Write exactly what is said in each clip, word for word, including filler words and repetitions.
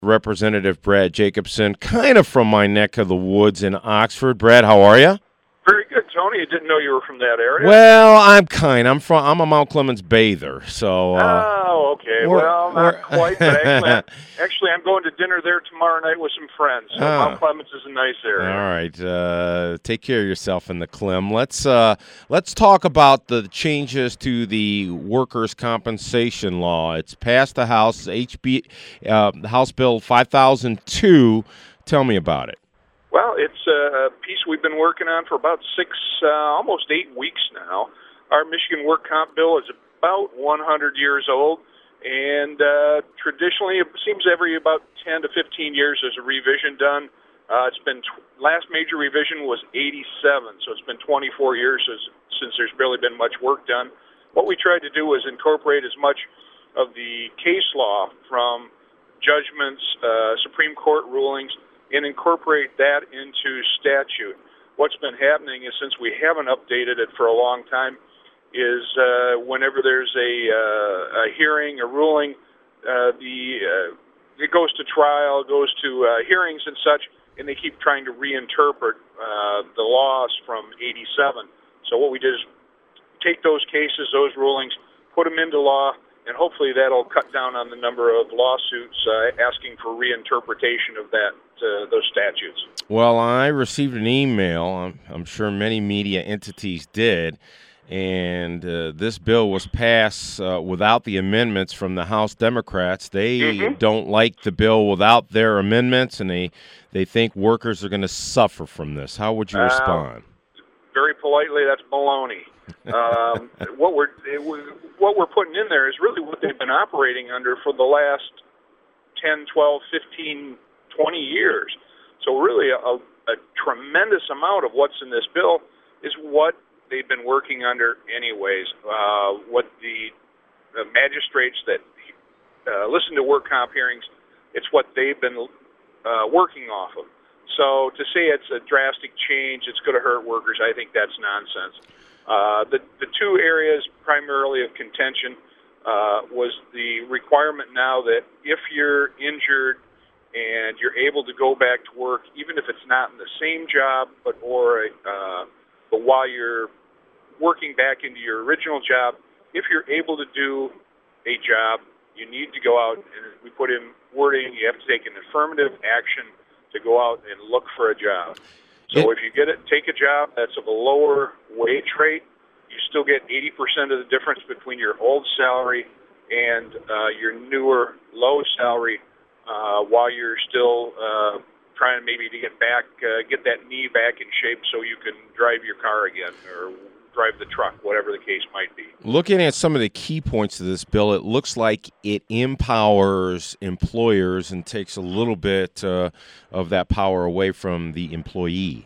Representative Brad Jacobson, kind of from my neck of the woods in Oxford. Brad, how are you? Very good, Tony. I didn't know you were from that area. Well, I'm kind. I'm from. I'm a Mount Clemens bather, so. Uh, oh, okay. we're- Well, we're- not quite, but actually, actually, I'm going to dinner there tomorrow night with some friends. So Ah. Mount Clemens is a nice area. All right. Uh, take care of yourself in the Clem. Let's uh, let's talk about the changes to the workers' compensation law. It's passed the House, H B, uh, House Bill five thousand two. Tell me about it. Well, it's a piece we've been working on for about six, uh, almost eight weeks now. Our Michigan work comp bill is about one hundred years old, and uh, traditionally it seems every about ten to fifteen years there's a revision done. Uh, it's been tw- last major revision was eighty-seven, so it's been twenty-four years since, since there's barely been much work done. What we tried to do was incorporate as much of the case law from judgments, uh, Supreme Court rulings, and incorporate that into statute. What's been happening is, since we haven't updated it for a long time, is uh, whenever there's a, uh, a hearing, a ruling, uh, the uh, it goes to trial, goes to uh, hearings and such, and they keep trying to reinterpret uh, the laws from eighty-seven. So what we did is take those cases, those rulings, put them into law, and hopefully that'll cut down on the number of lawsuits uh, asking for reinterpretation of that uh, those statutes. Well, I received an email. I'm, I'm sure many media entities did. And uh, this bill was passed uh, without the amendments from the House Democrats. They Mm-hmm. don't like the bill without their amendments, and they, they think workers are going to suffer from this. How would you Uh, respond? Very politely, that's baloney. Um, what we're it, was- what we're putting in there is really what they've been operating under for the last ten, twelve, fifteen, twenty years. So really a, a tremendous amount of what's in this bill is what they've been working under anyways. Uh, what the, the magistrates that uh, listen to work comp hearings, it's what they've been uh, working off of. So to say it's a drastic change, it's going to hurt workers, I think that's nonsense. Uh, the, the two areas primarily of contention uh, was the requirement now that if you're injured and you're able to go back to work, even if it's not in the same job, but or uh, but while you're working back into your original job, if you're able to do a job, you need to go out, and we put in wording, you have to take an affirmative action to go out and look for a job. So It- if you get it, take a job that's of a lower wage rate, you still get eighty percent of the difference between your old salary and uh, your newer low salary uh, while you're still uh, trying maybe to get back, uh, get that knee back in shape so you can drive your car again or drive the truck, whatever the case might be. Looking at some of the key points of this bill, it looks like it empowers employers and takes a little bit uh, of that power away from the employee.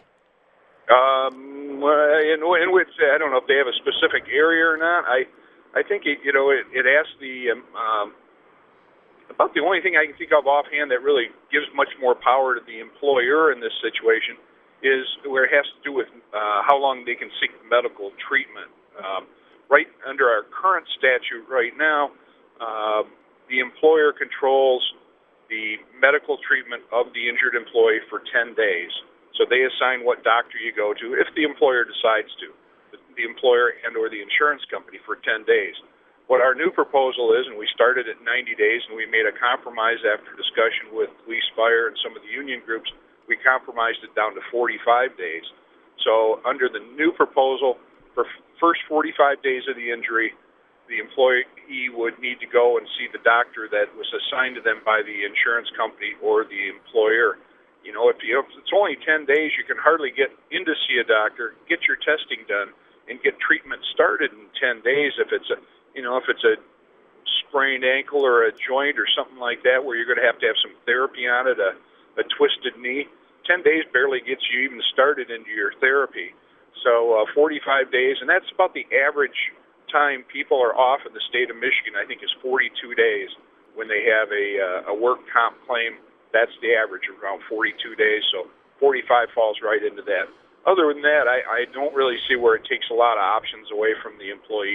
Um, well, in, in which I don't know if they have a specific area or not. I, I think it, you know it, it asks the um, um, about the only thing I can think of offhand that really gives much more power to the employer in this situation is where it has to do with uh, how long they can seek medical treatment. Um, right under our current statute right now, uh, the employer controls the medical treatment of the injured employee for ten days. So they assign what doctor you go to, if the employer decides to, the employer and or the insurance company for ten days. What our new proposal is, and we started at ninety days, and we made a compromise after discussion with police, fire, and some of the union groups, we compromised it down to forty-five days. So under the new proposal, for f- first forty-five days of the injury, the employee would need to go and see the doctor that was assigned to them by the insurance company or the employer. You know, if, you, if it's only ten days, you can hardly get in to see a doctor, get your testing done, and get treatment started in ten days. If it's a, you know, if it's a sprained ankle or a joint or something like that, where you're going to have to have some therapy on it, a, a twisted knee, ten days barely gets you even started into your therapy. So uh, forty-five days, and that's about the average time people are off in the state of Michigan. I think is forty-two days when they have a, uh, a work comp claim. That's the average, around forty-two days, so forty-five falls right into that. Other than that, I, I don't really see where it takes a lot of options away from the employee.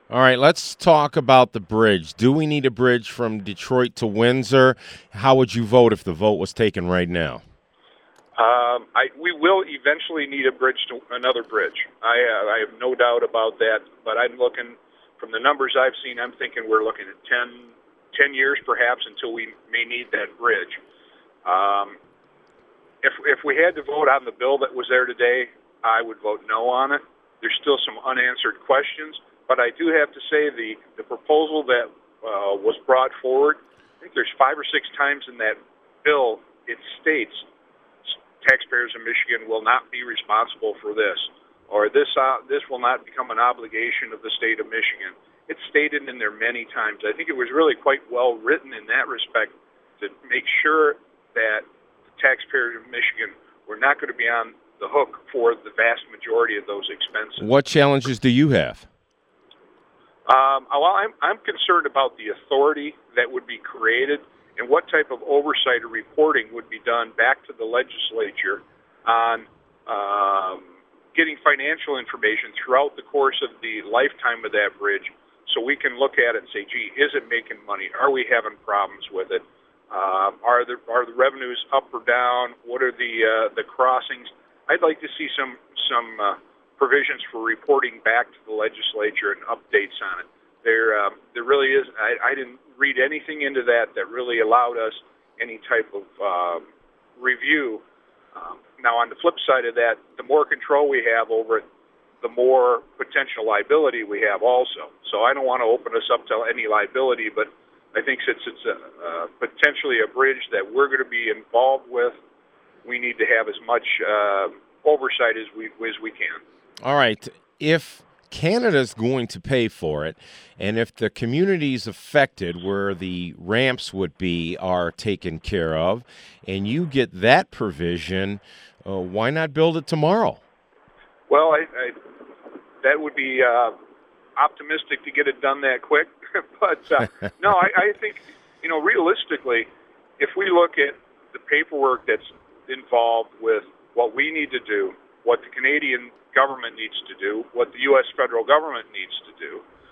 All right, let's talk about the bridge. Do we need a bridge from Detroit to Windsor? How would you vote if the vote was taken right now? Um, I, we will eventually need a bridge to another bridge. I, uh, I have no doubt about that. But I'm looking, from the numbers I've seen, I'm thinking we're looking at ten, ten years perhaps until we may need that bridge. Um, if if we had to vote on the bill that was there today, I would vote no on it. There's still some unanswered questions, but I do have to say the the proposal that uh, was brought forward, I think there's five or six times in that bill it states taxpayers in Michigan will not be responsible for this, or this uh, this will not become an obligation of the state of Michigan. It's stated in there many times. I think it was really quite well written in that respect to make sure that the taxpayers of Michigan were not going to be on the hook for the vast majority of those expenses. What challenges do you have? Um, well, I'm, I'm concerned about the authority that would be created and what type of oversight or reporting would be done back to the legislature on um, getting financial information throughout the course of the lifetime of that bridge, so we can look at it and say, gee, is it making money? Are we having problems with it? Um, are the are the revenues up or down? What are the uh, the crossings? I'd like to see some some uh, provisions for reporting back to the legislature and updates on it. There um, there really is. I, I didn't read anything into that that really allowed us any type of um, review. Um, now, on the flip side of that, the more control we have over it, the more potential liability we have also. So I don't want to open us up to any liability, but I think since it's a, uh, potentially a bridge that we're going to be involved with, we need to have as much uh, oversight as we as we can. All right. If Canada's going to pay for it, and if the communities affected where the ramps would be are taken care of, and you get that provision, uh, why not build it tomorrow? Well, I, I, that would be uh, optimistic to get it done that quick. but uh, no, I, I think, you know, realistically, if we look at the paperwork that's involved with what we need to do, what the Canadian government needs to do, what the U S federal government needs to do,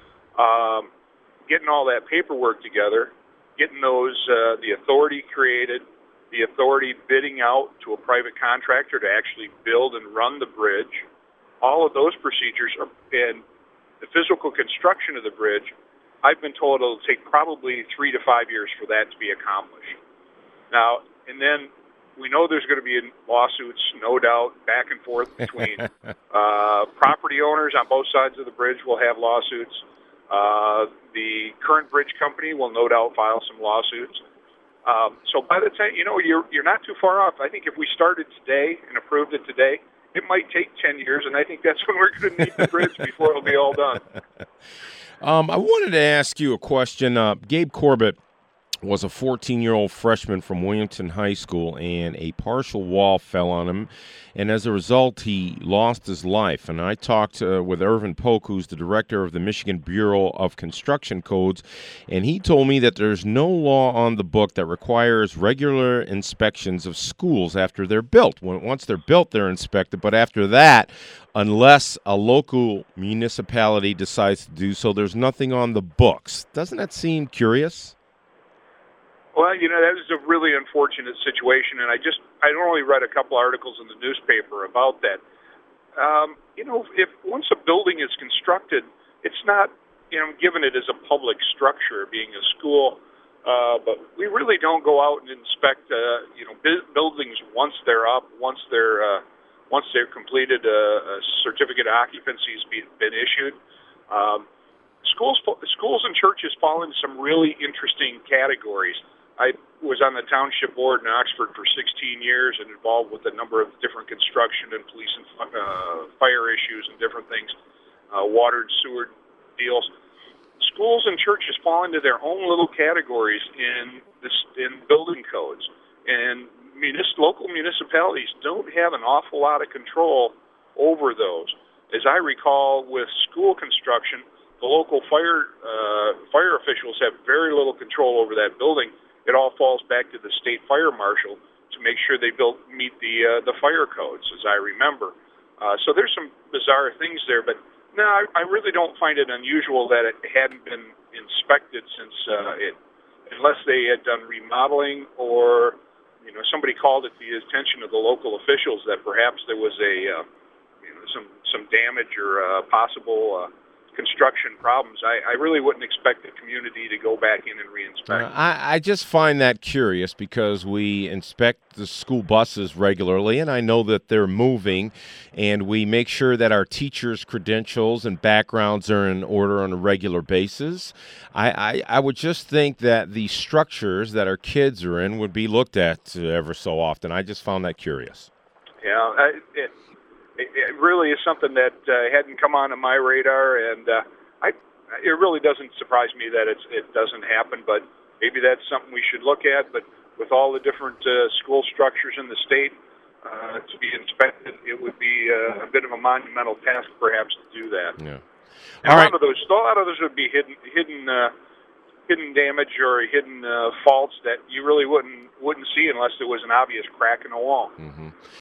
um, getting all that paperwork together, getting those uh, the authority created, the authority bidding out to a private contractor to actually build and run the bridge, all of those procedures are, and the physical construction of the bridge, I've been told it'll take probably three to five years for that to be accomplished. Now, and then we know there's going to be lawsuits, no doubt, back and forth between uh, property owners on both sides of the bridge will have lawsuits. Uh, the current bridge company will no doubt file some lawsuits. Um, so by the time, you know, you're you're not too far off. I think if we started today and approved it today, it might take ten years, and I think that's when we're going to need the bridge before it'll be all done. Um, I wanted to ask you a question. Uh, Gabe Corbett was a fourteen-year-old freshman from Williamson High School, and a partial wall fell on him, and as a result, he lost his life. And I talked uh, with Irvin Polk, who's the director of the Michigan Bureau of Construction Codes, and he told me that there's no law on the book that requires regular inspections of schools after they're built. When, once they're built, they're inspected, but after that, unless a local municipality decides to do so, there's nothing on the books. Doesn't that seem curious? Well, you know, that is a really unfortunate situation, and I just, I only read a couple articles in the newspaper about that. Um, you know, if once a building is constructed, it's not, you know, given it as a public structure, being a school, uh, but we really don't go out and inspect, uh, you know, bu- buildings once they're up, once they're, uh, once they're completed, uh, a certificate of occupancy has been, been issued. Um, schools, schools and churches fall into some really interesting categories. I was on the township board in Oxford for sixteen years and involved with a number of different construction and police and uh, fire issues and different things, uh, water and sewer deals. Schools and churches fall into their own little categories in this in building codes, and munis- local municipalities don't have an awful lot of control over those. As I recall, with school construction, the local fire uh, fire officials have very little control over that building. It all falls back to the state fire marshal to make sure they build meet the uh, the fire codes, as I remember. Uh, so there's some bizarre things there, but No, I, I really don't find it unusual that it hadn't been inspected since uh, it, unless they had done remodeling or, you know, somebody called it the attention of the local officials that perhaps there was a, uh, you know, some some damage or uh, possible uh, construction problems. I, I really wouldn't expect the community to go back in and reinspect. Uh, I, I just find that curious because we inspect the school buses regularly, and I know that they're moving, and we make sure that our teachers' credentials and backgrounds are in order on a regular basis. I, I, I would just think that the structures that our kids are in would be looked at ever so often. I just found that curious. Yeah, I, it, It, it really is something that uh, hadn't come onto my radar, and uh, I, it really doesn't surprise me that it's, it doesn't happen, but maybe that's something we should look at. But with all the different uh, school structures in the state uh, to be inspected, it would be uh, a bit of a monumental task perhaps to do that. Yeah. And All a lot right. of those, a lot of those would be hidden, hidden, uh, hidden damage or hidden uh, faults that you really wouldn't wouldn't see unless there was an obvious crack in the wall. Mm-hmm.